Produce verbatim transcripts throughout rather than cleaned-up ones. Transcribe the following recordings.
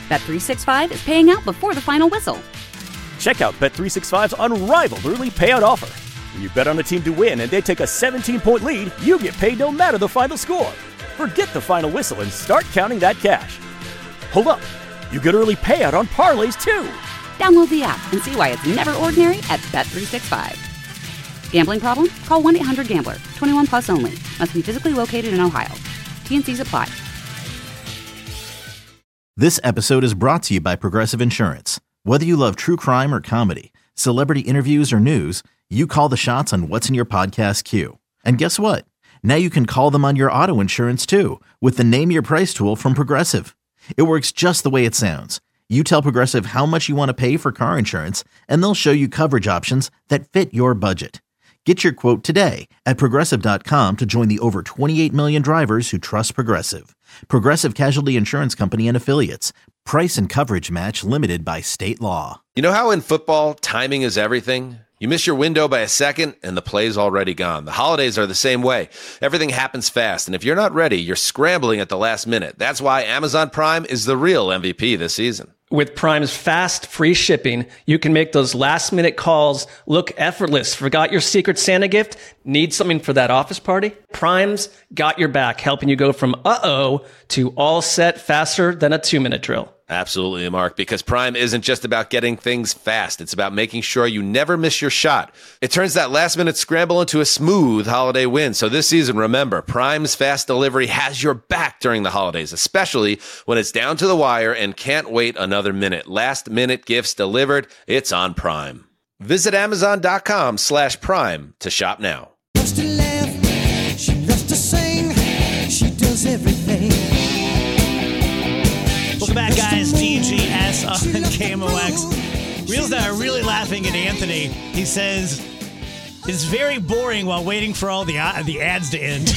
Bet three sixty-five is paying out before the final whistle. Check out Bet three sixty-five's unrivaled early payout offer. When you bet on a team to win and they take a seventeen-point lead, you get paid no matter the final score. Forget the final whistle and start counting that cash. Hold up. You get early payout on parlays, too. Download the app and see why it's never ordinary at Bet three sixty-five. Gambling problem? Call one eight hundred gambler. twenty-one plus only. Must be physically located in Ohio. T N Cs apply. This episode is brought to you by Progressive Insurance. Whether you love true crime or comedy, celebrity interviews or news, you call the shots on what's in your podcast queue. And guess what? Now you can call them on your auto insurance too with the Name Your Price tool from Progressive. It works just the way it sounds. You tell Progressive how much you want to pay for car insurance, and they'll show you coverage options that fit your budget. Get your quote today at Progressive dot com to join the over twenty-eight million drivers who trust Progressive. Progressive Casualty Insurance Company and Affiliates. Price and coverage match limited by state law. You know how in football, timing is everything? You miss your window by a second, and the play's already gone. The holidays are the same way. Everything happens fast, and if you're not ready, you're scrambling at the last minute. That's why Amazon Prime is the real M V P this season. With Prime's fast, free shipping, you can make those last-minute calls look effortless. Forgot your Secret Santa gift? Need something for that office party? Prime's got your back, helping you go from uh-oh to all set faster than a two-minute drill. Absolutely, Mark, because Prime isn't just about getting things fast. It's about making sure you never miss your shot. It turns that last-minute scramble into a smooth holiday win. So this season, remember, Prime's fast delivery has your back during the holidays, especially when it's down to the wire and can't wait another minute. Last-minute gifts delivered. It's on Prime. Visit Amazon.com slash Prime to shop now. Loves to laugh, she loves to sing, she does everything. Welcome back, guys. D G S on K M O X. Reels that are really laughing at Anthony. He says, it's very boring while waiting for all the uh, the ads to end.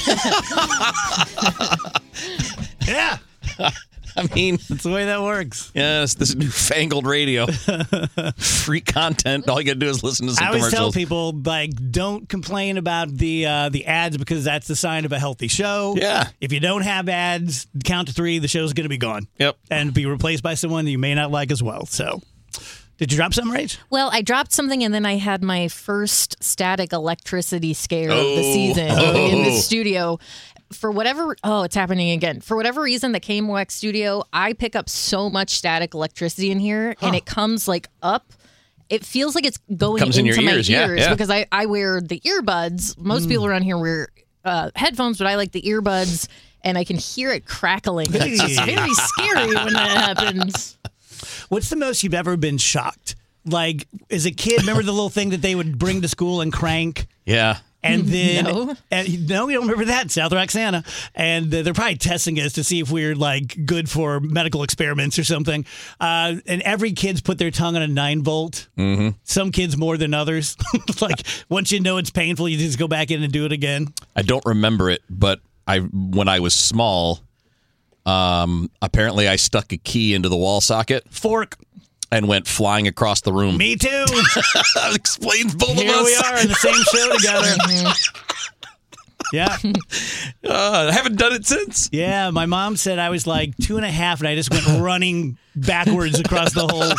Yeah. I mean, that's the way that works. Yes, this is newfangled radio. Free content. All you got to do is listen to some I always commercials. tell people, like, don't complain about the uh, the ads because that's the sign of a healthy show. Yeah. If you don't have ads, count to three, the show's going to be gone. Yep. And be replaced by someone that you may not like as well. So, did you drop something, Rach? Well, I dropped something, and then I had my first static electricity scare Oh. of the season Oh. in the studio. For whatever, oh, it's happening again. For whatever reason, the K M O X studio, I pick up so much static electricity in here, Huh. and it comes like up. It feels like it's going Comes in into your my ears, ears, yeah, yeah. because I, I wear the earbuds. Most Mm. people around here wear uh, headphones, but I like the earbuds, and I can hear it crackling. It's just very scary when that happens. What's the most you've ever been shocked? Like, as a kid, remember the little thing that they would bring to school and crank? Yeah. And then, No. and, no, you don't remember that, South Roxana. And uh, they're probably testing us to see if we're like good for medical experiments or something. Uh, and every kid's put their tongue on a nine volt. Mm-hmm. Some kids more than others. Like, once you know it's painful, you just go back in and do it again. I don't remember it, but I when I was small, um, apparently I stuck a key into the wall socket. Fork. And went flying across the room. Me too. That explains both Here of us. we are in the same show together. Yeah. Uh, I haven't done it since. Yeah, my mom said I was like two and a half, and I just went running backwards across the whole.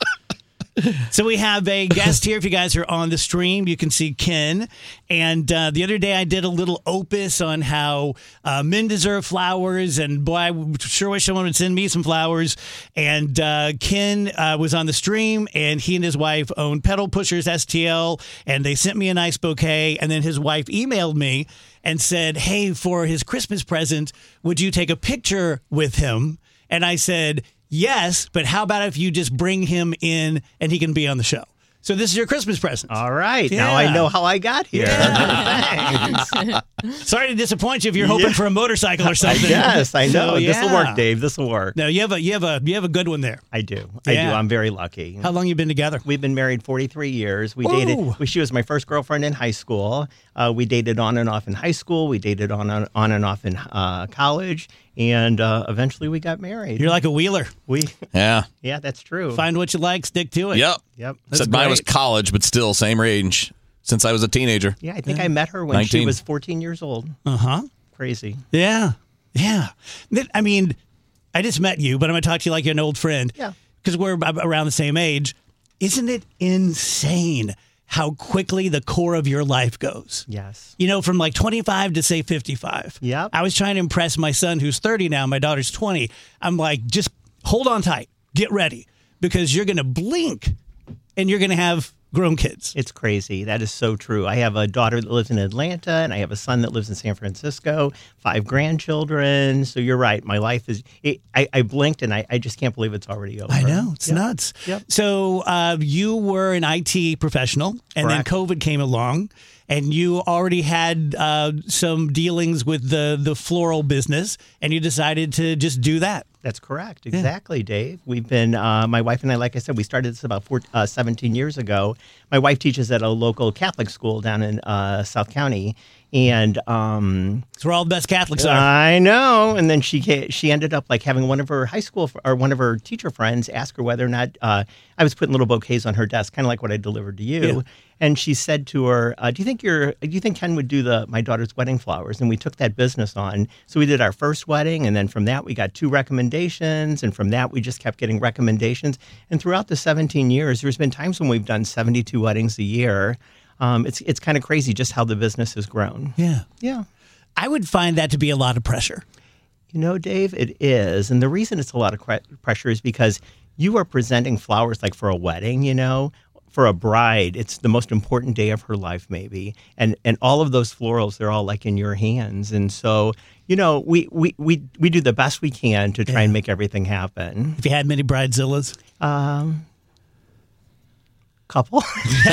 So we have a guest here. If you guys are on the stream, you can see Ken. And uh, the other day I did a little opus on how uh, men deserve flowers. And boy, I sure wish someone would send me some flowers. And uh, Ken uh, was on the stream, and he and his wife own Pedal Pushers S T L. And they sent me a nice bouquet. And then his wife emailed me and said, hey, for his Christmas present, would you take a picture with him? And I said, yes, but how about if you just bring him in and he can be on the show? So this is your Christmas present. All right. Yeah. Now I know how I got here. Yeah. Sorry to disappoint you if you're hoping Yeah. for a motorcycle or something. Yes, I know. So, This will yeah. work, Dave. This will work. No, you have a you have a you have a good one there. I do. I Yeah. do. I'm very lucky. How long you been together? We've been married forty-three years. We Ooh. dated. We, she was my first girlfriend in high school. Uh, we dated on and off in high school. We dated on and on and off in uh, college, and uh, eventually we got married. You're like a wheeler. We. Yeah. Yeah, that's true. Find what you like, stick to it. Yep. Yep. That's Said mine was great. college, but still same range since I was a teenager. Yeah, I think I met her when she nineteen. was fourteen years old. Uh huh. Crazy. Yeah. Yeah. That- I mean, I just met you, but I'm going to talk to you like you're an old friend. Yeah. Because we're ab- around the same age. Isn't it insane how quickly the core of your life goes? Yes. You know, from like twenty-five to say fifty-five. Yep. I was trying to impress my son who's thirty now. My daughter's twenty. I'm like, just hold on tight. Get ready. Because you're going to blink and you're going to have grown kids. It's crazy. That is so true. I have a daughter that lives in Atlanta, and I have a son that lives in San Francisco, five grandchildren. So you're right. My life is, it, I, I blinked, and I, I just can't believe it's already over. I know. It's Yep. nuts. Yep. So uh, you were an I T professional, and Correct. then COVID came along, and you already had uh, some dealings with the, the floral business, and you decided to just do that. That's correct. Exactly, Dave. We've been, uh, my wife and I, like I said, we started this about four, uh, seventeen years ago. My wife teaches at a local Catholic school down in uh, South County. And um, It's where all the best Catholics are. I know. And then she ca- she ended up like having one of her high school fr- or one of her teacher friends ask her whether or not uh, I was putting little bouquets on her desk, kind of like what I delivered to you. Yeah. And she said to her, uh, "Do you think you're? Do you think Ken would do the my daughter's wedding flowers?" And we took that business on. So we did our first wedding, and then from that we got two recommendations, and from that we just kept getting recommendations. And throughout the seventeen years, there's been times when we've done seventy-two weddings a year. Um, it's it's kind of crazy just how the business has grown. Yeah. Yeah. I would find that to be a lot of pressure. You know, Dave, it is. And the reason it's a lot of cre- pressure is because you are presenting flowers like for a wedding, you know, for a bride. It's the most important day of her life, maybe. And and all of those florals, they're all like in your hands. And so, you know, we, we, we, we do the best we can to try Yeah. and make everything happen. Have you had many bridezillas? Um, couple.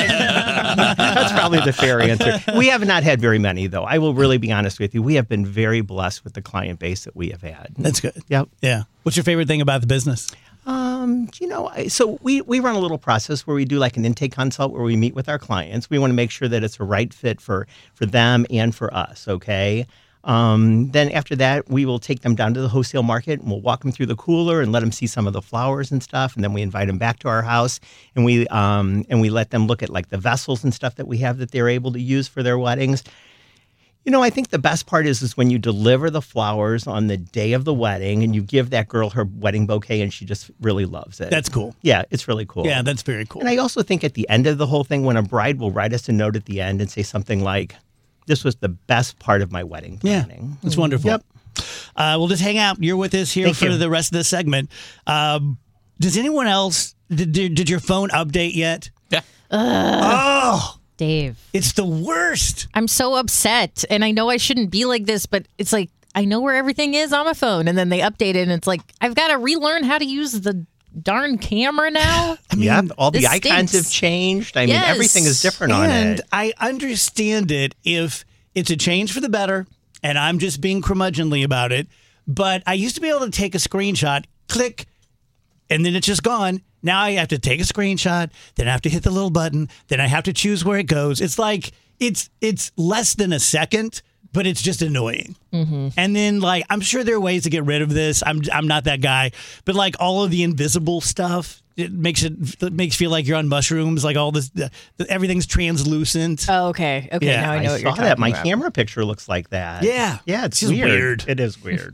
That's probably the fair answer. We have not had very many, though. I will really be honest with you. We have been very blessed with the client base that we have had. That's good. Yep. Yeah. What's your favorite thing about the business? Um, you know, I- so we, we run a little process where we do like an intake consult where we meet with our clients. We want to make sure that it's a right fit for, for them and for us, okay? Um, then after that, we will take them down to the wholesale market and we'll walk them through the cooler and let them see some of the flowers and stuff. And then we invite them back to our house and we um, and we let them look at like the vessels and stuff that we have that they're able to use for their weddings. You know, I think the best part is is when you deliver the flowers on the day of the wedding and you give that girl her wedding bouquet and she just really loves it. That's cool. Yeah, it's really cool. Yeah, that's very cool. And I also think at the end of the whole thing, when a bride will write us a note at the end and say something like, "This was the best part of my wedding planning." Yeah, it's wonderful. Yep. Uh, we'll just hang out. You're with us here Thank for you. the rest of the segment. Um, does anyone else, did, did, did your phone update yet? Yeah. Oh, Dave, it's the worst. I'm so upset. And I know I shouldn't be like this, but it's like, I know where everything is on my phone. And then they update it, and it's like, I've got to relearn how to use the darn camera now. Yep. All the this icons stinks. have changed. I mean, Yes. everything is different on And it. I understand it if it's a change for the better, and I'm just being curmudgeonly about it. But I used to be able to take a screenshot, click, and then it's just gone. Now I have to take a screenshot, then I have to hit the little button, then I have to choose where it goes. It's like it's it's less than a second, but it's just annoying. Mm-hmm. And then, like, I'm sure there are ways to get rid of this. I'm I'm not that guy, but like all of the invisible stuff, it makes it, it makes you feel like you're on mushrooms. Like all this, the, the, everything's translucent. Oh, okay. Okay. Yeah, now I know I what you're saw talking that. My about. camera picture looks like that. Yeah. Yeah, it's, It's just weird. weird. It is weird.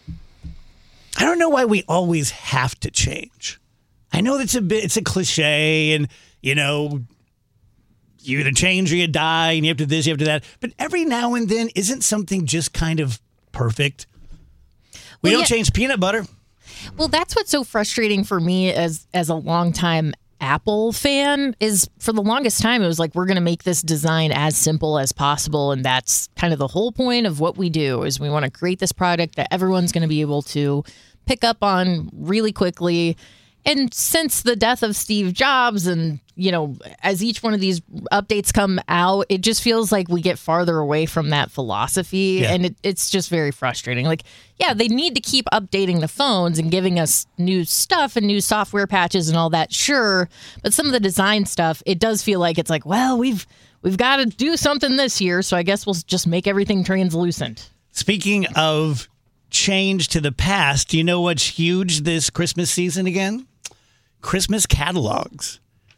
I don't know why we always have to change. I know that's a bit, it's a cliche, and you know, you either change or you die, and you have to this, you have to that. But every now and then, isn't something just kind of perfect? We Well, don't yeah. change peanut butter. Well, that's what's so frustrating for me as as a longtime Apple fan is for the longest time it was like, we're going to make this design as simple as possible, and that's kind of the whole point of what we do is we want to create this product that everyone's going to be able to pick up on really quickly. And since the death of Steve Jobs and, you know, as each one of these updates come out, it just feels like we get farther away from that philosophy. Yeah. And it, it's just very frustrating. Like, yeah, they need to keep updating the phones and giving us new stuff and new software patches and all that, sure. But some of the design stuff, it does feel like it's like, well, we've we've got to do something this year. So I guess we'll just make everything translucent. Speaking of change to the past, do you know what's huge this Christmas season again? Christmas catalogs.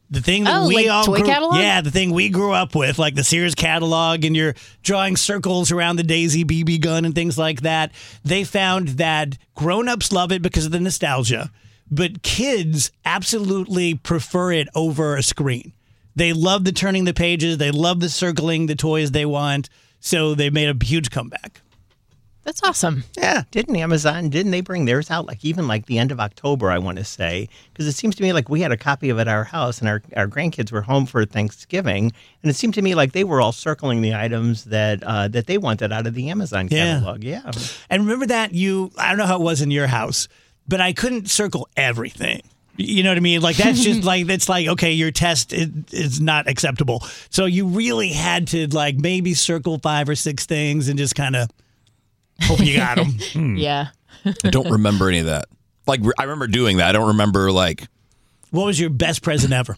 The thing that Oh, we like all toy grew, catalog? yeah, the thing we grew up with, like the Sears catalog, and you're drawing circles around the Daisy B B gun and things like that. They found that grown-ups love it because of the nostalgia, but kids absolutely prefer it over a screen. They love the turning the pages. They love the circling the toys they want. So they made a huge comeback. That's awesome. Yeah, didn't Amazon, didn't they bring theirs out like even like the end of October, I want to say? Because it seems to me like we had a copy of it at our house and our, our grandkids were home for Thanksgiving. And it seemed to me like they were all circling the items that uh, that they wanted out of the Amazon catalog. Yeah. yeah. And remember that you, I don't know how it was in your house, but I couldn't circle everything. You know what I mean? Like, that's just like, it's like, okay, your test is, is not acceptable. So you really had to, like, maybe circle five or six things and just kind of hope you got them. Hmm. Yeah. I don't remember any of that. Like, I remember doing that. I don't remember, like... What was your best present ever?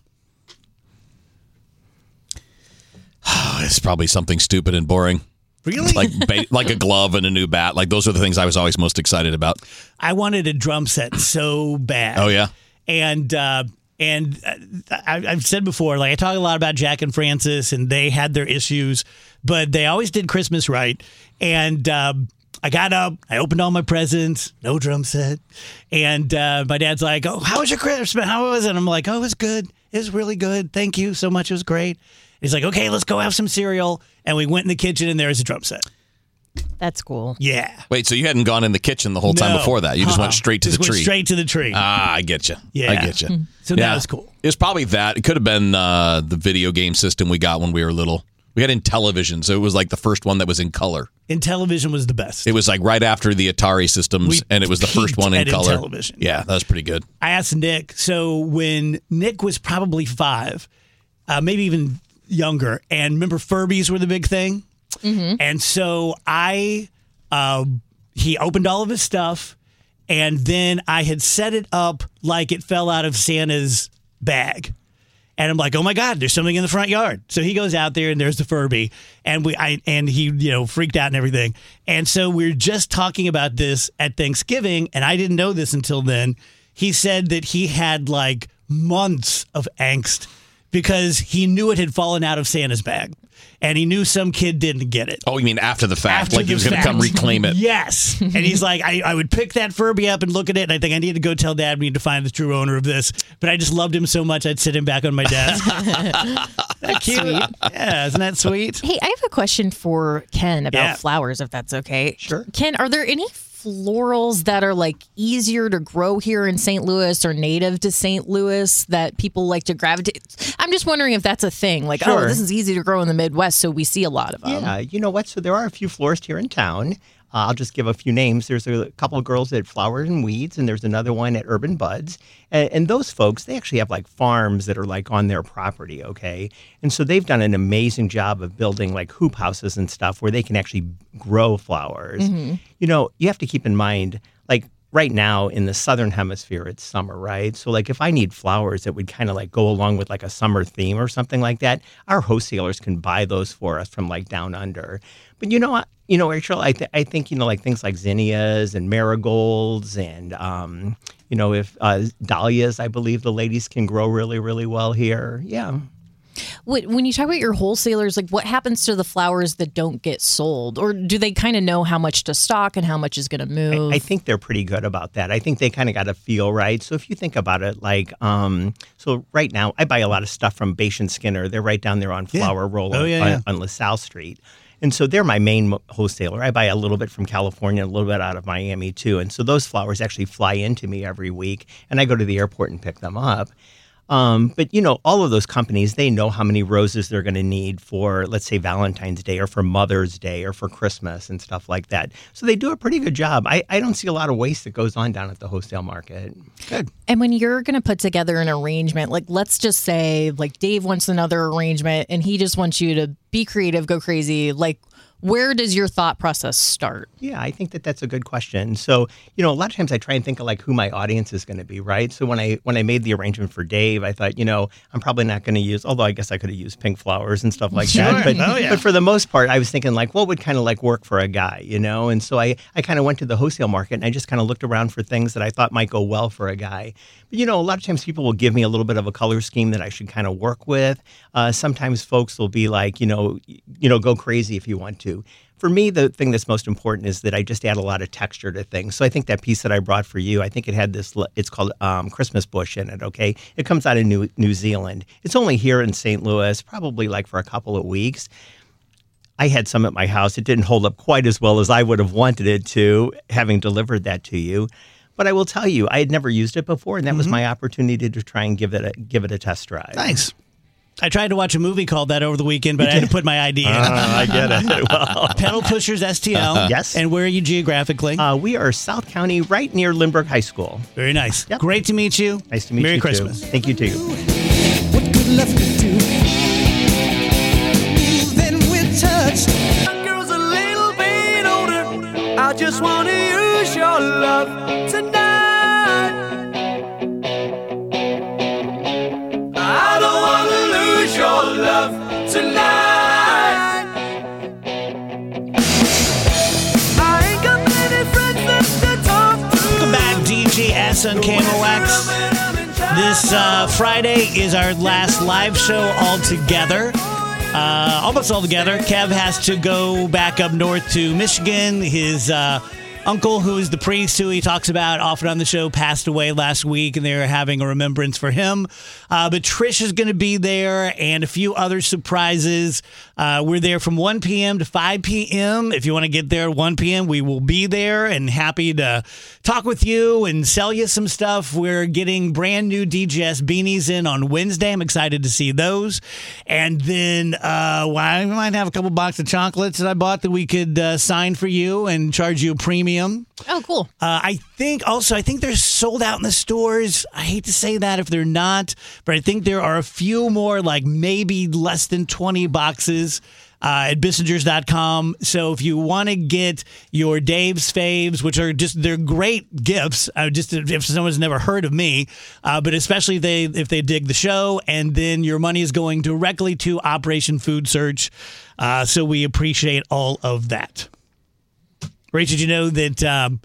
It's probably something stupid and boring. Really? Like ba- like a glove and a new bat. Like, those are the things I was always most excited about. I wanted a drum set so bad. Oh, yeah? And uh, and I, I've said before, like I talk a lot about Jack and Francis, and they had their issues, but they always did Christmas right. And uh, I got up, I opened all my presents, no drum set, and uh, my dad's like, "Oh, how was your Christmas? How was it?" I'm like, "Oh, it was good. It was really good. Thank you so much. It was great." He's like, "Okay, let's go have some cereal." And we went in the kitchen, and there was a drum set. That's cool. Yeah. Wait, so you hadn't gone in the kitchen the whole time No. before that? You just Uh-uh. went straight to Just the went tree? straight to the tree. Ah, I get you. Yeah. I get you. So that was cool. It was probably that. It could have been uh, the video game system we got when we were little. We had Intellivision, so it was like the first one that was in color. Intellivision was the best. It was like right after the Atari systems, We and it was the first peaked one in at color. Intellivision. Yeah, that was pretty good. I asked Nick, so when Nick was probably five, uh, maybe even younger, and remember Furbies were the big thing? Mm-hmm. And so I, uh, he opened all of his stuff, and then I had set it up like it fell out of Santa's bag. And I'm like, oh my God, there's something in the front yard. So he goes out there and there's the Furby, and we, I, and he, you know, freaked out and everything. And so we we're just talking about this at Thanksgiving, and I didn't know this until then. He said that he had like months of angst because he knew it had fallen out of Santa's bag, and he knew some kid didn't get it. Oh, you mean after the fact? After like he the was going to fact. come reclaim it? Yes. And he's like, I, I would pick that Furby up and look at it, and I think I need to go tell Dad we need to find the true owner of this. But I just loved him so much, I'd sit him back on my desk. That's cute. Sweet. Yeah, isn't that sweet? Hey, I have a question for Ken about Yeah. flowers, if that's okay. Sure. Ken, are there any florals that are like easier to grow here in Saint Louis or native to Saint Louis that people like to gravitate? I'm just wondering if that's a thing. Like, oh, Sure. this is easy to grow in the Midwest, so we see a lot of them. Yeah, you know what? So there are a few florists here in town. Uh, I'll just give a few names. There's a couple of girls at Flowers and Weeds, and there's another one at Urban Buds. And, and those folks, they actually have like farms that are like on their property, okay? And so they've done an amazing job of building like hoop houses and stuff where they can actually grow flowers. Mm-hmm. You know, you have to keep in mind, like, right now in the southern hemisphere, it's summer, right? So like if I need flowers that would kind of like go along with like a summer theme or something like that, our wholesalers can buy those for us from like down under. But you know what? You know, Rachel, I, th- I think, you know, like things like zinnias and marigolds and, um, you know, if uh, dahlias, I believe the ladies can grow really, really well here. Yeah. What, when you talk about your wholesalers, like what happens to the flowers that don't get sold? Or do they kind of know how much to stock and how much is going to move? I, I think they're pretty good about that. I think they kind of got a feel, right? So if you think about it, like, um, so right now, I buy a lot of stuff from Bache and Skinner. They're right down there on Flower Roll Oh, on, yeah, on, yeah. on LaSalle Street. And so they're my main mo- wholesaler. I buy a little bit from California, a little bit out of Miami, too. And so those flowers actually fly into me every week, and I go to the airport and pick them up. Um, but, you know, all of those companies, they know how many roses they're going to need for, let's say, Valentine's Day or for Mother's Day or for Christmas and stuff like that. So they do a pretty good job. I, I don't see a lot of waste that goes on down at the wholesale market. Good. And when you're going to put together an arrangement, like let's just say like Dave wants another arrangement and he just wants you to be creative, go crazy. Like where does your thought process start? Yeah, I think that that's a good question. So, you know, a lot of times I try and think of like who my audience is going to be, right? So when I when I made the arrangement for Dave, I thought, you know, I'm probably not going to use, although I guess I could have used pink flowers and stuff like Sure. that. But, Oh, yeah. but for the most part, I was thinking like, what would kind of like work for a guy, you know? And so I, I kind of went to the wholesale market and I just kind of looked around for things that I thought might go well for a guy. But, you know, a lot of times people will give me a little bit of a color scheme that I should kind of work with. Uh, sometimes folks will be like, you know, you know, go crazy if you want to. For me, the thing that's most important is that I just add a lot of texture to things. So I think that piece that I brought for you, I think it had this, it's called um, Christmas bush in it, okay? It comes out of New, New Zealand. It's only here in Saint Louis, probably like for a couple of weeks. I had some at my house. It didn't hold up quite as well as I would have wanted it to, having delivered that to you. But I will tell you, I had never used it before, and that mm-hmm. was my opportunity to try and give it a, give it a test drive. Nice. I tried to watch a movie called that over the weekend, but I had to put my I D in. Uh, I get it. Well, Pedal Pushers S T L. Yes. And where are you geographically? Uh, we are South County, right near Lindbergh High School. Very nice. Yep. Great to meet you. Nice to meet Merry you, Christmas. too. Thank you, too. What good left to do? Then we're touched. My girl's a little bit older. I just want to use your love tonight. I don't want to lose your love tonight. I ain't got many friends left to talk to. Welcome back, D J S on K M O X. This uh, Friday is our last live show all together. Uh, almost all together. Kev has to go back up north to Michigan. His uh, uncle, who is the priest who he talks about often on the show, passed away last week, and they're having a remembrance for him. Uh, but Trish is going to be there, and a few other surprises. Uh, we're there from one p.m. to five p.m. If you want to get there at one p.m., we will be there and happy to talk with you and sell you some stuff. We're getting brand new D J S beanies in on Wednesday. I'm excited to see those. And then uh, well, I might have a couple boxes of chocolates that I bought that we could uh, sign for you and charge you a premium. Oh, cool. Uh, I think also, I think they're sold out in the stores. I hate to say that if they're not, but I think there are a few more, like maybe less than twenty boxes uh, at Bissingers dot com. So if you want to get your Dave's faves, which are just, they're great gifts, uh, just if someone's never heard of me, uh, but especially if they, if they dig the show, and then your money is going directly to Operation Food Search. Uh, so we appreciate all of that. Rachel, did you know that um,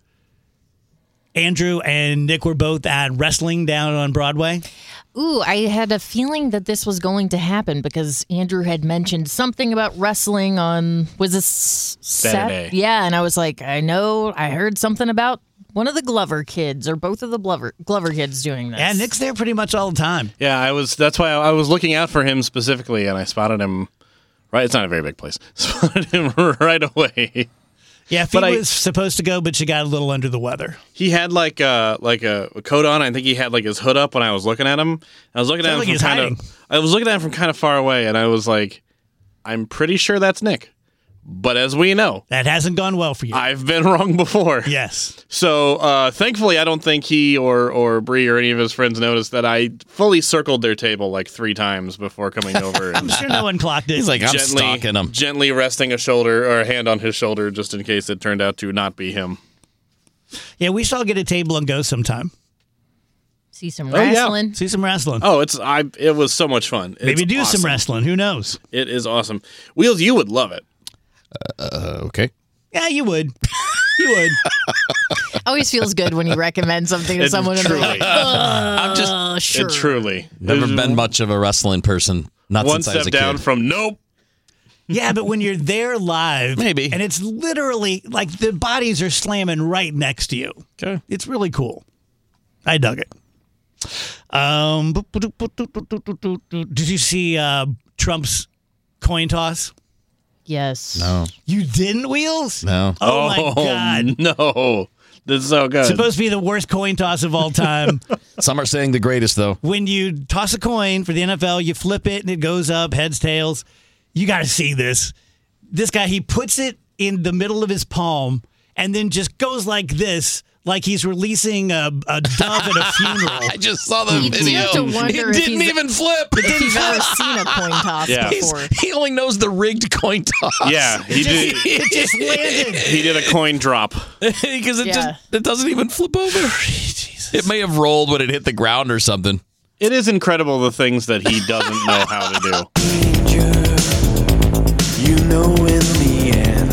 Andrew and Nick were both at wrestling down on Broadway? Ooh, I had a feeling that this was going to happen because Andrew had mentioned something about wrestling on, was this Saturday? Sat- yeah, and I was like, I know, I heard something about one of the Glover kids or both of the Glover, Glover kids doing this. Yeah, Nick's there pretty much all the time. Yeah, I was. That's why I was looking out for him specifically, and I spotted him. Right, it's not a very big place. Spotted him right away. Yeah, Fee was supposed to go, but she got a little under the weather. He had like a like a, a coat on. I think he had like his hood up when I was looking at him. I was looking Sounds at him like from he's kind of. I was looking at him from kind of far away, and I was like, "I'm pretty sure that's Nick." But as we know, that hasn't gone well for you. I've been wrong before. Yes. So uh, thankfully, I don't think he or or Bree or any of his friends noticed that I fully circled their table like three times before coming over. And I'm sure no one clocked it. He's like, I'm gently, stalking him. Gently resting a shoulder or a hand on his shoulder just in case it turned out to not be him. Yeah, we shall get a table and go sometime. See some Oh, yeah. wrestling. See some wrestling. Oh, it's I. It was so much fun. It's Maybe do awesome. some wrestling. Who knows? It is awesome. Wheels, you would love it. Uh, okay. Yeah, you would. You would. Always feels good when you recommend something to It someone and they're truly- like, uh, I'm just sure. It truly. never There's been much of a wrestling person. Not one since I was step a down kid. from nope. Yeah, but when you're there live, Maybe. and it's literally like the bodies are slamming right next to you. Okay. It's really cool. I dug it. Um, did you see uh, Trump's coin toss? Yes. No. You didn't, Wheels? No. Oh, my God. No. This is so good. It's supposed to be the worst coin toss of all time. Some are saying the greatest, though. When you toss a coin for the N F L, you flip it and it goes up, heads, tails. You got to see this. This guy, he puts it in the middle of his palm and then just goes like this, like he's releasing a, a dove at a funeral. I just saw the You video. have to wonder It if didn't he's- even flip. If you've ever seen a coin toss Yeah. before. He's- he only knows the rigged coin toss. Yeah, he did. It just landed. He did a coin drop. Because it Yeah. just it doesn't even flip over. It may have rolled when it hit the ground or something. It is incredible the things that he doesn't know how to do. You know in the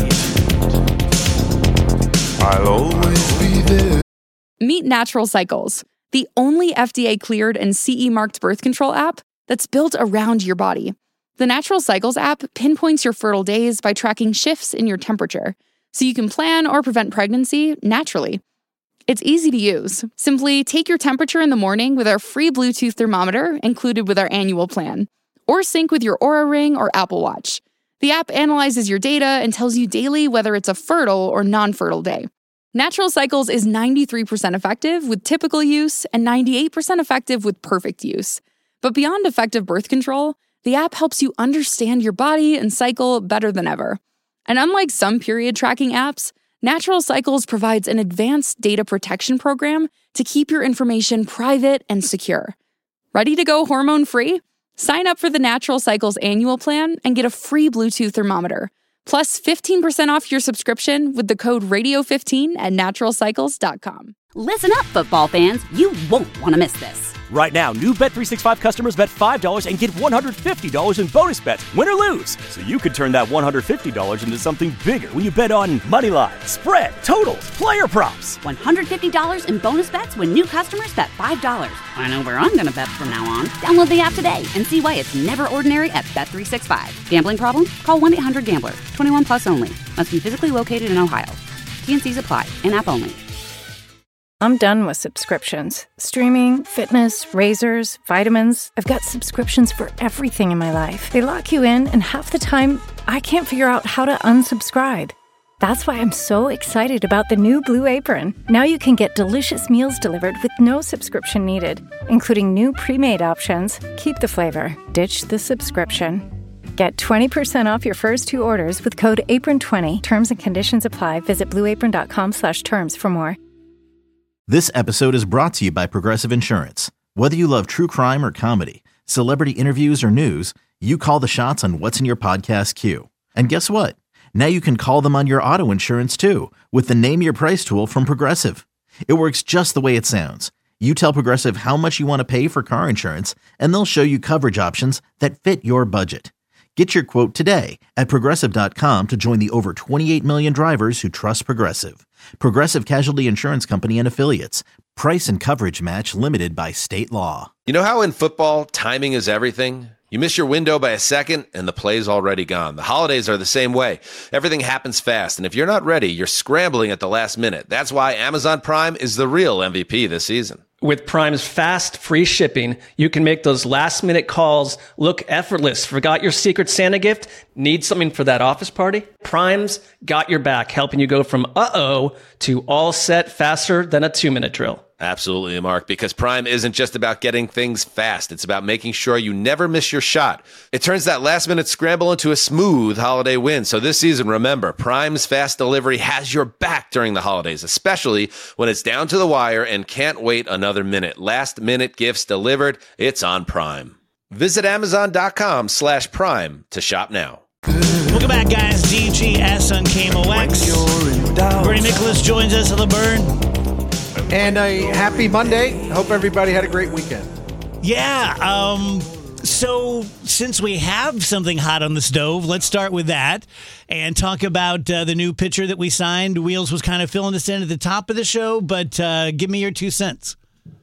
end, I'll always be there. Meet Natural Cycles, the only F D A-cleared and C E marked birth control app that's built around your body. The Natural Cycles app pinpoints your fertile days by tracking shifts in your temperature, so you can plan or prevent pregnancy naturally. It's easy to use. Simply take your temperature in the morning with our free Bluetooth thermometer included with our annual plan, or sync with your Oura Ring or Apple Watch. The app analyzes your data and tells you daily whether it's a fertile or non-fertile day. Natural Cycles is ninety-three percent effective with typical use and ninety-eight percent effective with perfect use. But beyond effective birth control, the app helps you understand your body and cycle better than ever. And unlike some period tracking apps, Natural Cycles provides an advanced data protection program to keep your information private and secure. Ready to go hormone-free? Sign up for the Natural Cycles annual plan and get a free Bluetooth thermometer, plus fifteen percent off your subscription with the code radio fifteen at natural cycles dot com. Listen up, football fans. You won't want to miss this. Right now, new Bet three sixty-five customers bet five dollars and get one hundred fifty dollars in bonus bets, win or lose. So you could turn that one hundred fifty dollars into something bigger when you bet on money line, spread, totals, player props. one hundred fifty dollars in bonus bets when new customers bet five dollars. I know where I'm going to bet from now on. Download the app today and see why it's never ordinary at Bet three sixty-five. Gambling problem? Call one eight hundred gambler. twenty-one plus only. Must be physically located in Ohio. T N Cs apply. In-app only. I'm done with subscriptions. Streaming, fitness, razors, vitamins. I've got subscriptions for everything in my life. They lock you in, and half the time, I can't figure out how to unsubscribe. That's why I'm so excited about the new Blue Apron. Now you can get delicious meals delivered with no subscription needed, including new pre-made options. Keep the flavor, ditch the subscription. Get twenty percent off your first two orders with code apron twenty. Terms and conditions apply. Visit blueapron.com slash terms for more. This episode is brought to you by Progressive Insurance. Whether you love true crime or comedy, celebrity interviews or news, you call the shots on what's in your podcast queue. And guess what? Now you can call them on your auto insurance too with the Name Your Price tool from Progressive. It works just the way it sounds. You tell Progressive how much you want to pay for car insurance, and they'll show you coverage options that fit your budget. Get your quote today at Progressive dot com to join the over twenty-eight million drivers who trust Progressive. Progressive Casualty Insurance Company and Affiliates. Price and coverage match limited by state law. You know how in football, timing is everything? You miss your window by a second, and the play's already gone. The holidays are the same way. Everything happens fast, and if you're not ready, you're scrambling at the last minute. That's why Amazon Prime is the real M V P this season. With Prime's fast, free shipping, you can make those last-minute calls look effortless. Forgot your Secret Santa gift? Need something for that office party? Prime's got your back, helping you go from uh-oh to all set faster than a two-minute drill. Absolutely, Mark, because Prime isn't just about getting things fast. It's about making sure you never miss your shot. It turns that last-minute scramble into a smooth holiday win. So this season, remember, Prime's fast delivery has your back during the holidays, especially when it's down to the wire and can't wait another minute. Last-minute gifts delivered, it's on Prime. Visit Amazon.com slash Prime to shop now. Welcome back, guys. D G S on K M O X. Bernie Nicholas joins us on the Burn. And a happy Monday. Hope everybody had a great weekend. Yeah. Um, so since we have something hot on the stove, let's start with that and talk about uh, the new pitcher that we signed. Wheels was kind of filling us in at the top of the show, but uh, give me your two cents.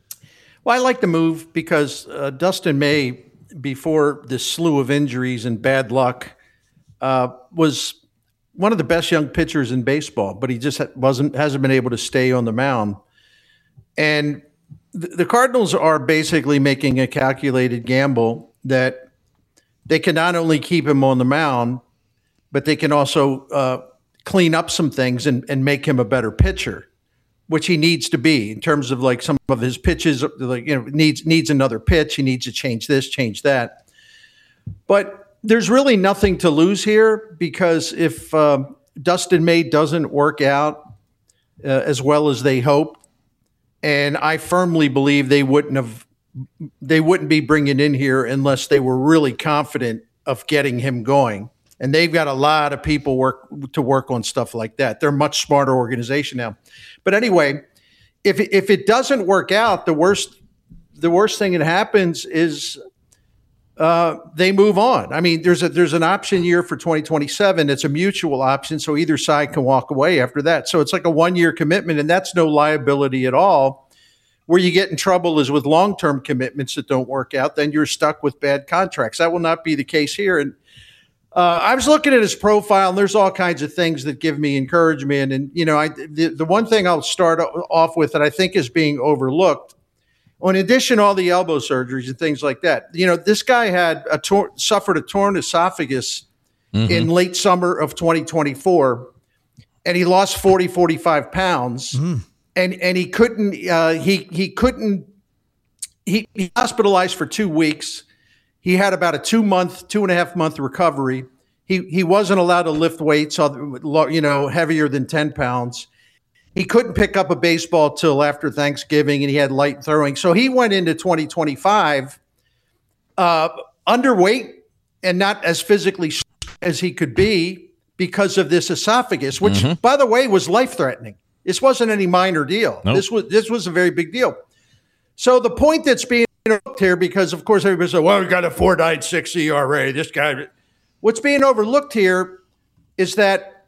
Well, I like the move because uh, Dustin May, before this slew of injuries and bad luck, uh, was one of the best young pitchers in baseball, but he just wasn't hasn't been able to stay on the mound. And the Cardinals are basically making a calculated gamble that they can not only keep him on the mound, but they can also uh, clean up some things and, and make him a better pitcher, which he needs to be in terms of like some of his pitches, like, you know, needs, needs another pitch. He needs to change this, change that. But there's really nothing to lose here because if uh, Dustin May doesn't work out uh, as well as they hoped. And I firmly believe they wouldn't have, they wouldn't be bringing in here unless they were really confident of getting him going. And they've got a lot of people work to work on stuff like that. They're a much smarter organization now. But anyway, if it, if it doesn't work out, the worst the worst thing that happens is uh, they move on. I mean, there's a there's an option year for twenty twenty-seven. It's a mutual option, so either side can walk away after that. So it's like a one year commitment, and that's no liability at all. Where you get in trouble is with long term commitments that don't work out. Then you're stuck with bad contracts. That will not be the case here. And Uh, I was looking at his profile, and there's all kinds of things that give me encouragement. And, you know, I, the, the one thing I'll start off with that I think is being overlooked, in addition to all the elbow surgeries and things like that, you know, this guy had a tor- suffered a torn esophagus mm-hmm. in late summer of twenty twenty-four, and he lost forty, forty-five pounds. Mm. And, and he couldn't, uh, he, he couldn't, he, he hospitalized for two weeks. He had about a two month, two and a half month recovery. He he wasn't allowed to lift weights, you know, heavier than ten pounds. He couldn't pick up a baseball till after Thanksgiving, and he had light throwing. So he went into twenty twenty-five uh, underweight and not as physically as he could be because of this esophagus, which, mm-hmm. by the way, was life threatening. This wasn't any minor deal. Nope. This was this was a very big deal. So the point that's being overlooked here, because of course everybody said, well, we got a four point nine six E R A. This guy, what's being overlooked here is that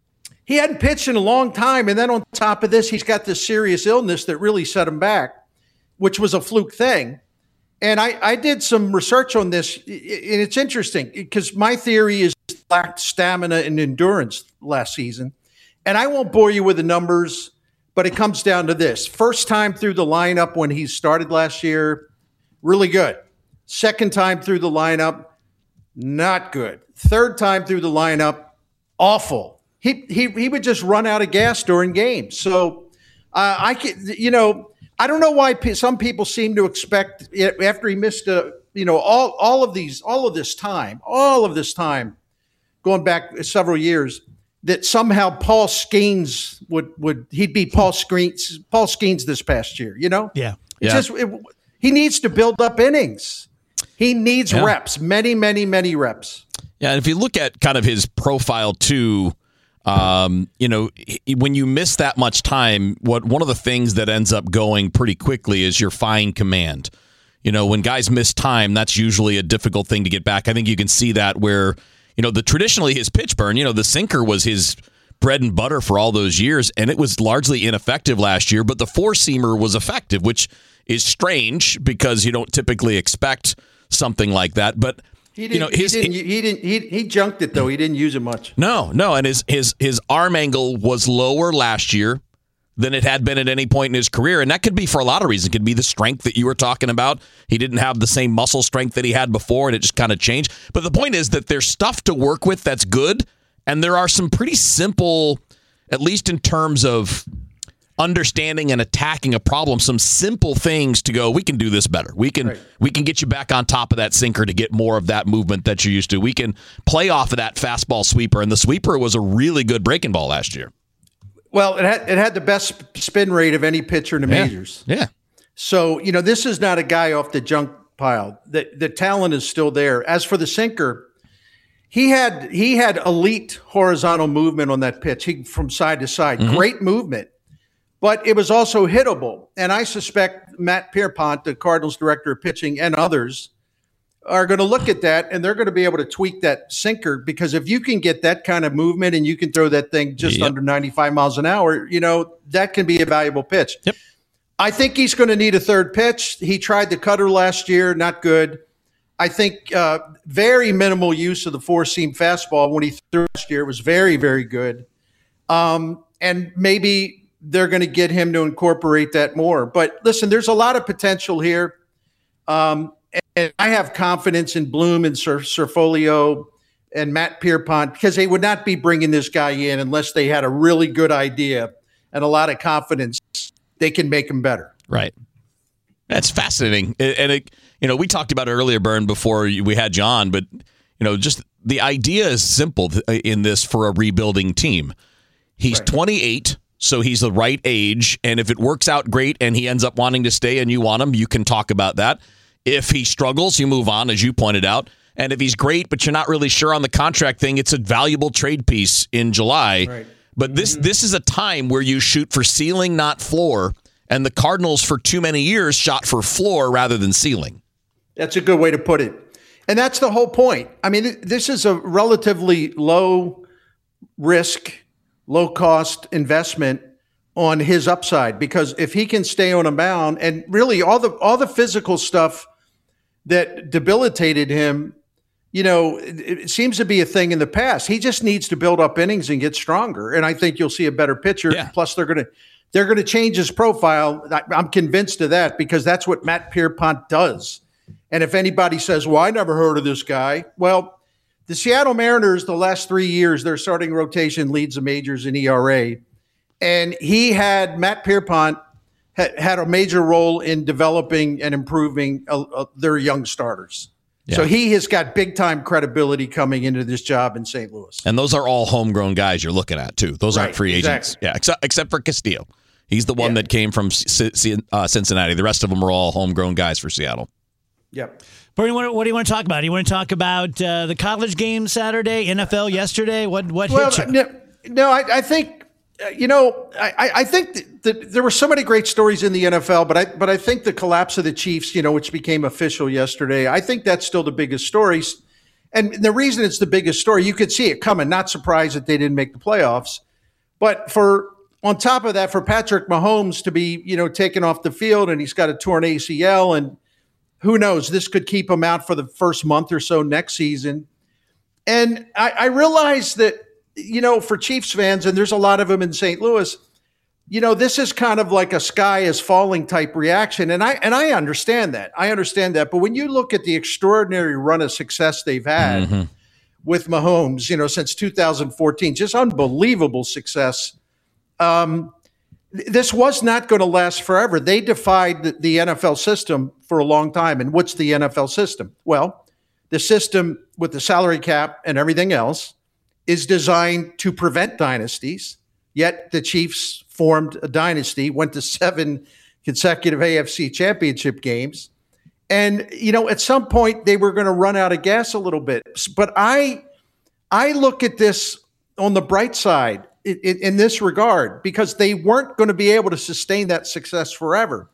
he hadn't pitched in a long time. And then on top of this, he's got this serious illness that really set him back, which was a fluke thing. And I, I did some research on this, and it's interesting because my theory is he lacked stamina and endurance last season. And I won't bore you with the numbers, but it comes down to this. First time through the lineup when he started last year, really good. Second time through the lineup, not good. Third time through the lineup, awful. He he he would just run out of gas during games. So uh, I can, you know, I don't know why p- some people seem to expect it, after he missed a, you know, all all of these, all of this time, all of this time, going back several years, that somehow Paul Skeens would would he'd be Paul Skeens Paul Skeens this past year. You know, yeah, it's yeah. just. It, He needs to build up innings. He needs yeah. reps, many, many, many reps. Yeah, and if you look at kind of his profile too, um, you know, when you miss that much time, what one of the things that ends up going pretty quickly is your fine command. You know, when guys miss time, that's usually a difficult thing to get back. I think you can see that where, you know, the traditionally his pitch burn, you know, the sinker was his bread and butter for all those years, and it was largely ineffective last year, but the four-seamer was effective, which is strange because you don't typically expect something like that. But he didn't, you know, his, he didn't, he didn't, he, he junked it though. He didn't use it much. No, no, and his his his arm angle was lower last year than it had been at any point in his career, and that could be for a lot of reasons. It could be the strength that you were talking about. He didn't have the same muscle strength that he had before, and it just kind of changed. But the point is that there's stuff to work with that's good, and there are some pretty simple, at least in terms of understanding and attacking a problem, some simple things to go, we can do this better. We can right. we can get you back on top of that sinker to get more of that movement that you're used to. We can play off of that fastball sweeper, and the sweeper was a really good breaking ball last year. Well, it had, it had the best spin rate of any pitcher in the yeah. majors. Yeah. So, you know, this is not a guy off the junk pile. The, the talent is still there. As for the sinker, he had he had elite horizontal movement on that pitch, he, from side to side. Mm-hmm. Great movement. But it was also hittable. And I suspect Matt Pierpont, the Cardinals director of pitching, and others are going to look at that, and they're going to be able to tweak that sinker, because if you can get that kind of movement and you can throw that thing just yep. under ninety-five miles an hour, you know, that can be a valuable pitch. Yep. I think he's going to need a third pitch. He tried the cutter last year, not good. I think uh, very minimal use of the four-seam fastball when he threw last year. It was very, very good. Um, and maybe they're going to get him to incorporate that more. But listen, there's a lot of potential here. Um, and I have confidence in Bloom and Sir, Cerfolio and Matt Pierpont, because they would not be bringing this guy in unless they had a really good idea and a lot of confidence they can make him better. Right. That's fascinating. And, it, you know, we talked about it earlier, Bern, before we had John, but, you know, just the idea is simple in this for a rebuilding team. He's right. twenty-eight. so he's the right age. And if it works out great and he ends up wanting to stay and you want him, you can talk about that. If he struggles, you move on, as you pointed out. And if he's great, but you're not really sure on the contract thing, it's a valuable trade piece in July. Right. But this this is a time where you shoot for ceiling, not floor. And the Cardinals, for too many years, shot for floor rather than ceiling. That's a good way to put it. And that's the whole point. I mean, this is a relatively low risk, low cost investment on his upside, because if he can stay on a mound, and really all the all the physical stuff that debilitated him, you know, it, it seems to be a thing in the past. He just needs to build up innings and get stronger, and I think you'll see a better pitcher. Yeah. Plus, they're going to they're going to change his profile. I, I'm convinced of that, because that's what Matt Pierpont does. And if anybody says, "Well, I never heard of this guy," well, the Seattle Mariners, the last three years, their starting rotation leads the majors in E R A, and he had Matt Pierpont had, had a major role in developing and improving uh, uh, their young starters. Yeah. So he has got big time credibility coming into this job in Saint Louis. And those are all homegrown guys you're looking at too. Those right, aren't free agents. Exactly. Yeah, except except for Castillo. He's the one yeah. that came from C- C- uh, Cincinnati. The rest of them are all homegrown guys for Seattle. Yep. Bernie, what, what do you want to talk about? Do you want to talk about uh, the college game Saturday, N F L yesterday? What what well, hit you? No, no I, I think, uh, you know, I, I think that, that there were so many great stories in the N F L, but I but I think the collapse of the Chiefs, you know, which became official yesterday, I think that's still the biggest story. And the reason it's the biggest story, you could see it coming, not surprised that they didn't make the playoffs. But for on top of that, for Patrick Mahomes to be, you know, taken off the field, and he's got a torn A C L, and who knows, this could keep him out for the first month or so next season. And I, I realize that, you know, for Chiefs fans, and there's a lot of them in Saint Louis, you know, this is kind of like a sky is falling type reaction. And I and I understand that. I understand that. But when you look at the extraordinary run of success they've had mm-hmm. with Mahomes, you know, since two thousand fourteen, just unbelievable success. Um, This was not going to last forever. They defied the, the N F L system for a long time. And what's the N F L system? Well, the system with the salary cap and everything else is designed to prevent dynasties. Yet the Chiefs formed a dynasty, went to seven consecutive A F C championship games. And, you know, at some point they were going to run out of gas a little bit. But I, I look at this on the bright side. In, in this regard, because they weren't going to be able to sustain that success forever.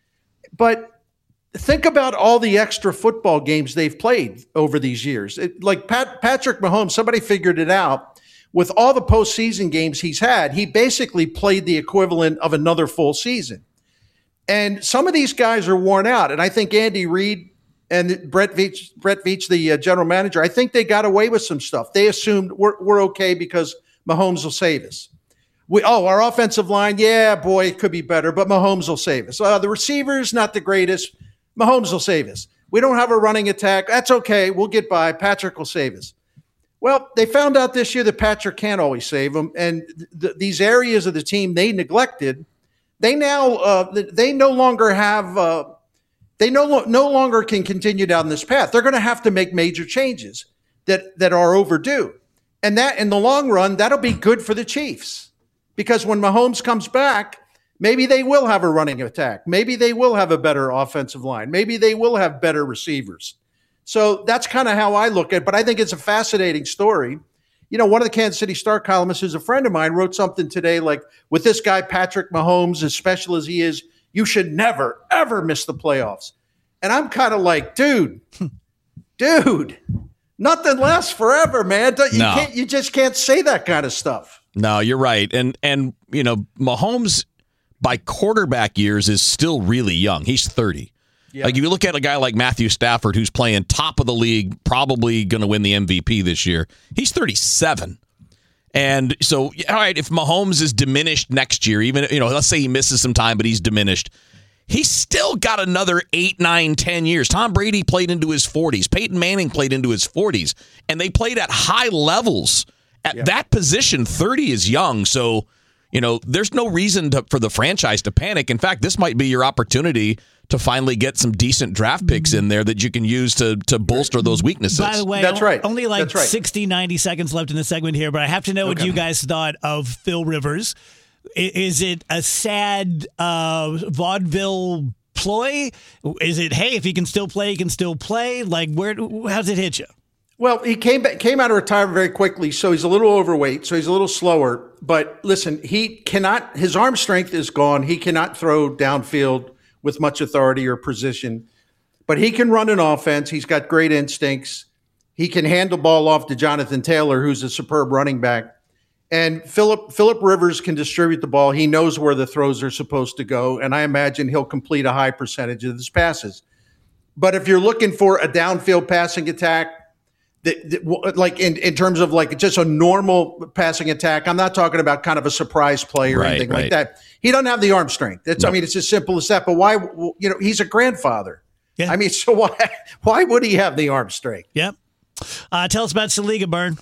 But think about all the extra football games they've played over these years. It, like Pat, Patrick Mahomes, somebody figured it out. With all the postseason games he's had, he basically played the equivalent of another full season. And some of these guys are worn out. And I think Andy Reid and Brett Veach, Brett Veach, the uh, general manager, I think they got away with some stuff. They assumed we're, we're okay because Mahomes will save us. We, oh, our offensive line, yeah, boy, it could be better, but Mahomes will save us. Uh, the receivers, not the greatest. Mahomes will save us. We don't have a running attack. That's okay. We'll get by. Patrick will save us. Well, they found out this year that Patrick can't always save them, and th- th- these areas of the team they neglected, they now uh, they no longer have uh, they no lo- no longer can continue down this path. They're going to have to make major changes that that are overdue. And that, in the long run, that'll be good for the Chiefs, because when Mahomes comes back, maybe they will have a running attack. Maybe they will have a better offensive line. Maybe they will have better receivers. So that's kind of how I look at it. But I think it's a fascinating story. You know, one of the Kansas City Star columnists, who's a friend of mine, wrote something today like, with this guy, Patrick Mahomes, as special as he is, you should never, ever miss the playoffs. And I'm kind of like, dude, dude. Nothing lasts forever, man. You no. can't. You just can't say that kind of stuff. No, you're right. And, and you know, Mahomes, by quarterback years, is still really young. He's thirty. Yeah. Like, if you look at a guy like Matthew Stafford, who's playing top of the league, probably going to win the M V P this year, he's thirty-seven. And so, all right, if Mahomes is diminished next year, even, you know, let's say he misses some time, but he's diminished, he's still got another eight, nine, ten years. Tom Brady played into his forties. Peyton Manning played into his forties. And they played at high levels. At yeah. that position, thirty is young. So, you know, there's no reason to, for the franchise to panic. In fact, this might be your opportunity to finally get some decent draft picks in there that you can use to to bolster those weaknesses. By the way, that's right. Only like that's right. sixty, ninety seconds left in the segment here, but I have to know okay. what you guys thought of Phil Rivers. I- Is it a sad uh, vaudeville ploy? Is it, hey, if he can still play, he can still play? Like, where? How does it hit you? Well, he came back, came out of retirement very quickly, so he's a little overweight, so he's a little slower. But listen, he cannot, his arm strength is gone. He cannot throw downfield with much authority or precision, but he can run an offense. He's got great instincts. He can hand the ball off to Jonathan Taylor, who's a superb running back. And Philip Philip Rivers can distribute the ball. He knows where the throws are supposed to go, and I imagine he'll complete a high percentage of his passes. But if you're looking for a downfield passing attack, that, that, like in, in terms of like just a normal passing attack, I'm not talking about kind of a surprise play or Right, anything right. like that. He doesn't have the arm strength. That's, No. I mean, it's as simple as that. But why, you know, he's a grandfather. I mean, so why why would he have the arm strength? Yep. Uh, tell us about Saliga, Burn.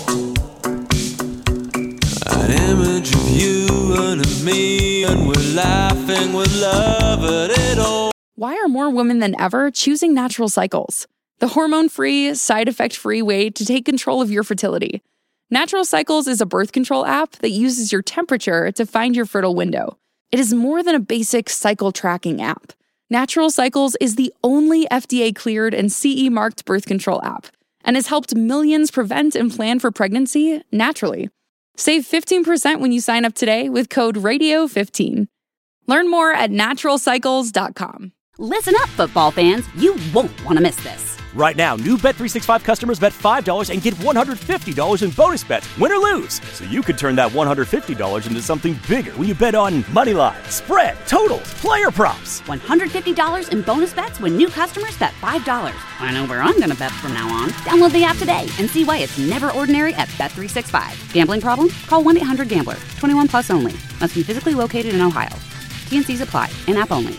An image of you and me, and we're laughing with love at it all. Why are more women than ever choosing Natural Cycles? The hormone-free, side-effect-free way to take control of your fertility. Natural Cycles is a birth control app that uses your temperature to find your fertile window. It is more than a basic cycle tracking app. Natural Cycles is the only F D A-cleared and C E-marked birth control app and has helped millions prevent and plan for pregnancy naturally. Save fifteen percent when you sign up today with code radio fifteen. Learn more at natural cycles dot com. Listen up, football fans. You won't want to miss this. Right now, new Bet three sixty-five customers bet five dollars and get one hundred fifty dollars in bonus bets, win or lose. So you could turn that one hundred fifty dollars into something bigger when you bet on money line, spread, totals, player props. one hundred fifty dollars in bonus bets when new customers bet five dollars. I know where I'm going to bet from now on. Download the app today and see why it's never ordinary at Bet three sixty-five. Gambling problem? Call one eight hundred gambler. twenty-one plus only. Must be physically located in Ohio. T N Cs apply. In-app only.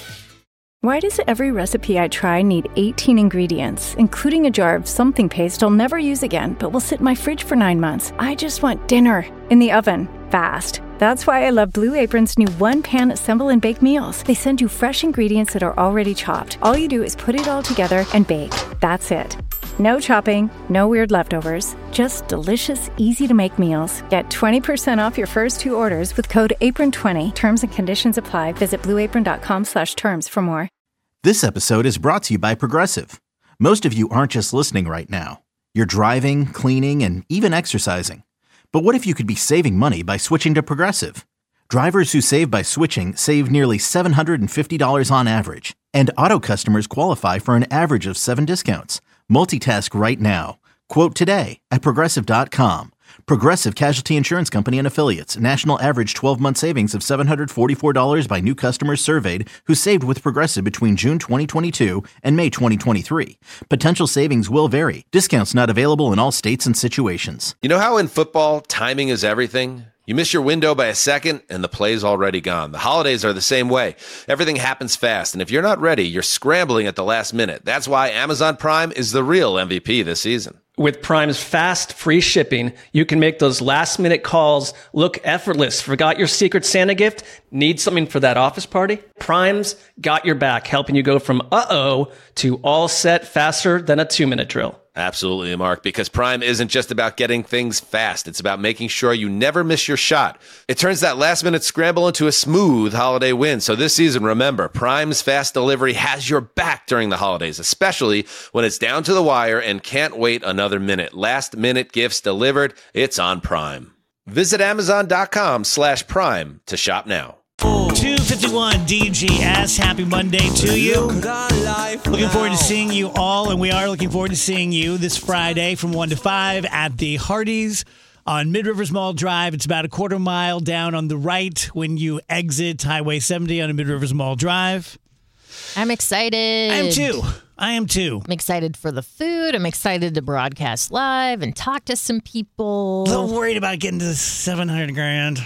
Why does every recipe I try need eighteen ingredients, including a jar of something paste I'll never use again, but will sit in my fridge for nine months? I just want dinner in the oven, fast. That's why I love Blue Apron's new one-pan assemble and bake meals. They send you fresh ingredients that are already chopped. All you do is put it all together and bake. That's it. No chopping, no weird leftovers, just delicious, easy-to-make meals. Get twenty percent off your first two orders with code apron twenty. Terms and conditions apply. Visit blueapron.com slash terms for more. This episode is brought to you by Progressive. Most of you aren't just listening right now. You're driving, cleaning, and even exercising. But what if you could be saving money by switching to Progressive? Drivers who save by switching save nearly seven hundred fifty dollars on average. And auto customers qualify for an average of seven discounts. Multitask right now. Quote today at Progressive dot com. Progressive Casualty Insurance Company and Affiliates. National average twelve-month savings of seven hundred forty-four dollars by new customers surveyed who saved with Progressive between June twenty twenty-two and May twenty twenty-three. Potential savings will vary. Discounts not available in all states and situations. You know how in football, timing is everything? You miss your window by a second, and the play's already gone. The holidays are the same way. Everything happens fast, and if you're not ready, you're scrambling at the last minute. That's why Amazon Prime is the real M V P this season. With Prime's fast, free shipping, you can make those last-minute calls look effortless. Forgot your Secret Santa gift? Need something for that office party? Prime's got your back, helping you go from uh-oh to all set faster than a two-minute drill. Absolutely, Mark, because Prime isn't just about getting things fast. It's about making sure you never miss your shot. It turns that last-minute scramble into a smooth holiday win. So this season, remember, Prime's fast delivery has your back during the holidays, especially when it's down to the wire and can't wait another minute. Last-minute gifts delivered, it's on Prime. Visit Amazon.com slash Prime to shop now. two fifty-one D G S. Happy Monday to you. Looking forward to seeing you all, and we are looking forward to seeing you this Friday from one to five at the Hardee's on Mid-Rivers Mall Drive. It's about a quarter mile down on the right when you exit Highway seventy on Mid-Rivers Mall Drive. I'm excited. I am too. I am too. I'm excited for the food. I'm excited to broadcast live and talk to some people. A little worried about getting to seven hundred grand.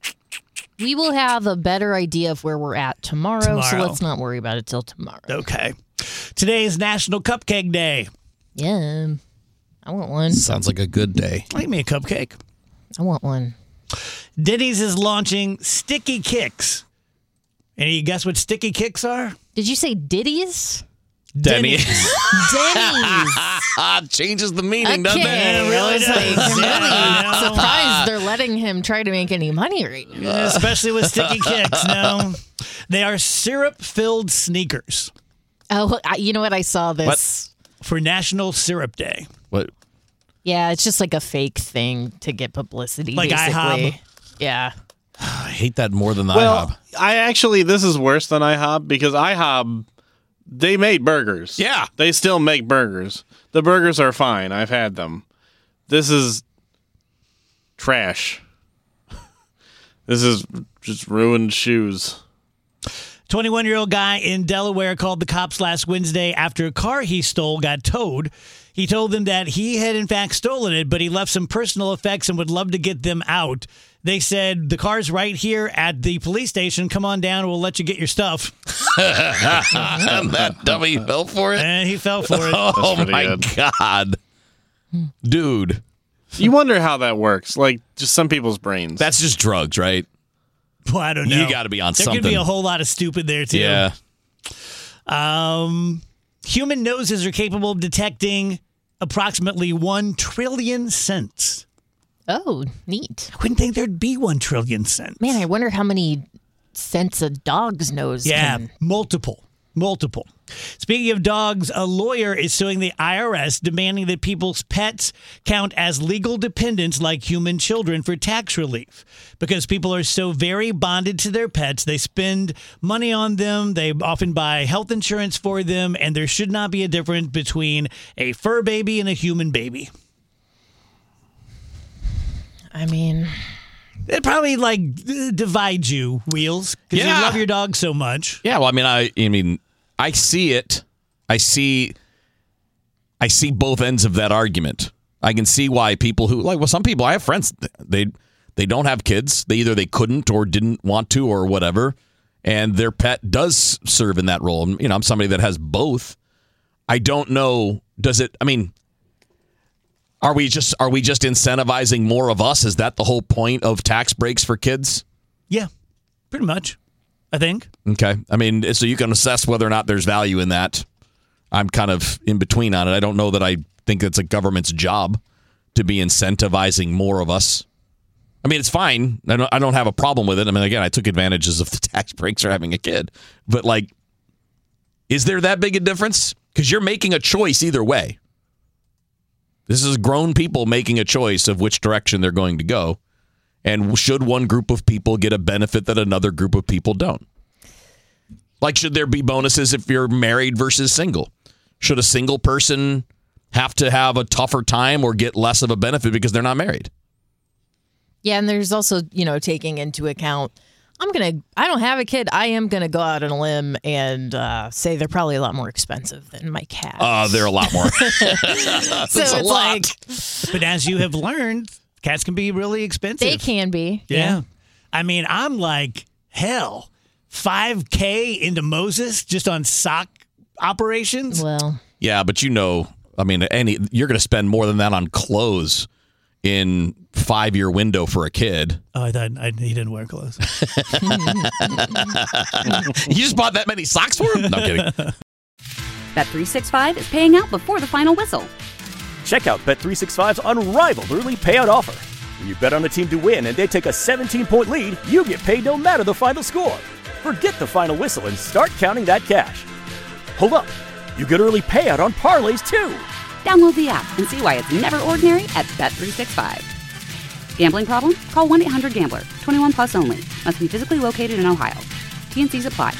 We will have a better idea of where we're at tomorrow, Tomorrow. so let's not worry about it till tomorrow. Okay. Today is National Cupcake Day. Yeah. I want one. Sounds like a good day. Make me a cupcake. I want one. Denny's is launching Sticky Kicks. Any guess what Sticky Kicks are? Did you say Diddy's? Denny. Denny's. Changes the meaning, okay. doesn't it? It really I was like, does. I'm Yeah, really no. surprised they're letting him try to make any money right now. Yeah, especially with sticky kicks. No, they are syrup-filled sneakers. Oh, I, you know what? I saw this. What? For National Syrup Day. What? Yeah, it's just like a fake thing to get publicity. Like basically. IHOB? Yeah. I hate that more than the well, IHOB. I actually, this is worse than IHOB because IHOB, they made burgers. Yeah. They still make burgers. The burgers are fine. I've had them. This is trash. This is just ruined shoes. twenty-one-year-old guy in Delaware called the cops last Wednesday after a car he stole got towed. He told them that he had in fact stolen it, but he left some personal effects and would love to get them out. They said, the car's right here at the police station. Come on down. We'll let you get your stuff. And that dummy fell for it? And he fell for it. Oh, pretty my good. God. Dude. You wonder how that works. Like, just some people's brains. That's just drugs, right? Well, I don't know. You got to be on there something. could be a whole lot of stupid there, too. Yeah. Um, human noses are capable of detecting approximately one trillion scents. Oh, neat. I wouldn't think there'd be one trillion scents. Man, I wonder how many scents a dog's nose Yeah, can. multiple. Multiple. Speaking of dogs, a lawyer is suing the I R S demanding that people's pets count as legal dependents like human children for tax relief. Because people are so very bonded to their pets, they spend money on them, they often buy health insurance for them, and there should not be a difference between a fur baby and a human baby. I mean, it probably like d- divides you, Wheels, because Yeah. you love your dog so much. Yeah, well, I mean, I, I mean, I see it. I see, I see both ends of that argument. I can see why people who like, well, some people I have friends they they don't have kids. They either they couldn't or didn't want to or whatever, and their pet does serve in that role. And, you know, I'm somebody that has both. I don't know. Does it? I mean. Are we just are we just incentivizing more of us? Is that the whole point of tax breaks for kids? Yeah, pretty much, I think. Okay. I mean, so you can assess whether or not there's value in that. I'm kind of in between on it. I don't know that I think it's a government's job to be incentivizing more of us. I mean, it's fine. I don't, I don't have a problem with it. I mean, again, I took advantages of the tax breaks for having a kid. But, like, is there that big a difference? Because you're making a choice either way. This is grown people making a choice of which direction they're going to go. And should one group of people get a benefit that another group of people don't? Like, should there be bonuses if you're married versus single? Should a single person have to have a tougher time or get less of a benefit because they're not married? Yeah, and there's also, you know, taking into account, I'm going to, I don't have a kid. I am going to go out on a limb and uh, say they're probably a lot more expensive than my cat. Uh, they're a lot more. so it's a lot. like, But as you have learned, cats can be really expensive. they can be. Yeah. I mean, I'm like, hell, five K into Moses just on sock operations? Well, Yeah, but you know, I mean, any you're going to spend more than that on clothes in five-year window for a kid. Oh, I thought I, he didn't wear clothes. You just bought that many socks for him? No, I'm kidding. Bet three sixty-five is paying out before the final whistle. Check out Bet three sixty-five's unrivaled early payout offer. When you bet on a team to win and they take a seventeen-point lead, you get paid no matter the final score. Forget the final whistle and start counting that cash. Hold up. You get early payout on parlays, too. Download the app and see why it's never ordinary at Bet three sixty-five. Gambling problem? Call one eight hundred gambler. twenty-one plus only. Must be physically located in Ohio. T N Cs apply.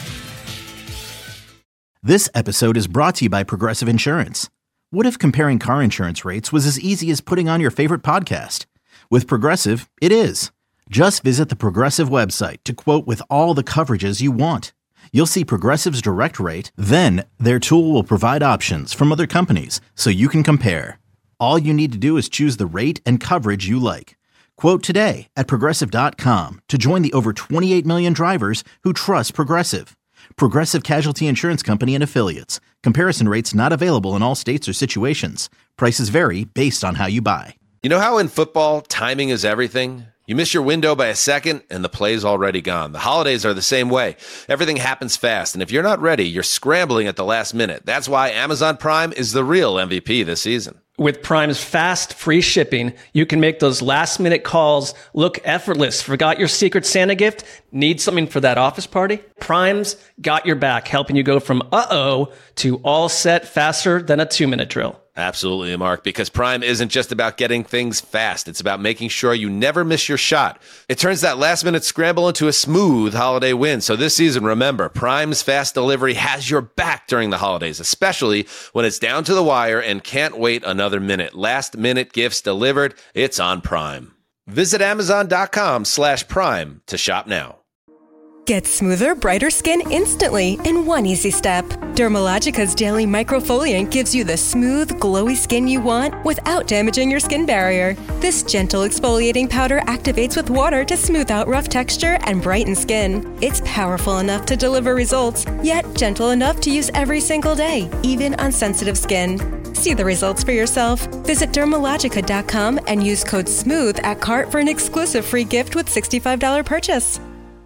This episode is brought to you by Progressive Insurance. What if comparing car insurance rates was as easy as putting on your favorite podcast? With Progressive, it is. Just visit the Progressive website to quote with all the coverages you want. You'll see Progressive's direct rate, then their tool will provide options from other companies so you can compare. All you need to do is choose the rate and coverage you like. Quote today at Progressive dot com to join the over twenty-eight million drivers who trust Progressive. Progressive Casualty Insurance Company and Affiliates. Comparison rates not available in all states or situations. Prices vary based on how you buy. You know how in football, timing is everything? You miss your window by a second, and the play's already gone. The holidays are the same way. Everything happens fast, and if you're not ready, you're scrambling at the last minute. That's why Amazon Prime is the real M V P this season. With Prime's fast, free shipping, you can make those last-minute calls look effortless. Forgot your Secret Santa gift? Need something for that office party? Prime's got your back, helping you go from uh-oh to all set faster than a two-minute drill. Absolutely, Mark, because Prime isn't just about getting things fast. It's about making sure you never miss your shot. It turns that last-minute scramble into a smooth holiday win. So this season, remember, Prime's fast delivery has your back during the holidays, especially when it's down to the wire and can't wait another minute. Last-minute gifts delivered, it's on Prime. Visit amazon.com slash prime to shop now. Get smoother, brighter skin instantly in one easy step. Dermalogica's Daily Microfoliant gives you the smooth, glowy skin you want without damaging your skin barrier. This gentle exfoliating powder activates with water to smooth out rough texture and brighten skin. It's powerful enough to deliver results, yet gentle enough to use every single day, even on sensitive skin. See the results for yourself. Visit dermalogica dot com and use code SMOOTH at cart for an exclusive free gift with sixty-five dollars purchase.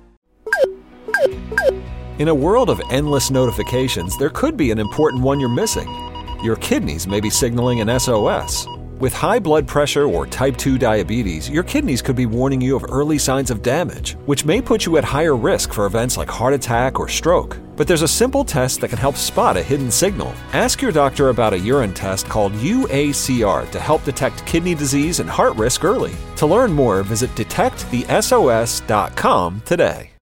In a world of endless notifications, there could be an important one you're missing. Your kidneys may be signaling an S O S. With high blood pressure or type two diabetes, your kidneys could be warning you of early signs of damage, which may put you at higher risk for events like heart attack or stroke. But there's a simple test that can help spot a hidden signal. Ask your doctor about a urine test called U A C R to help detect kidney disease and heart risk early. To learn more, visit detect the S O S dot com today.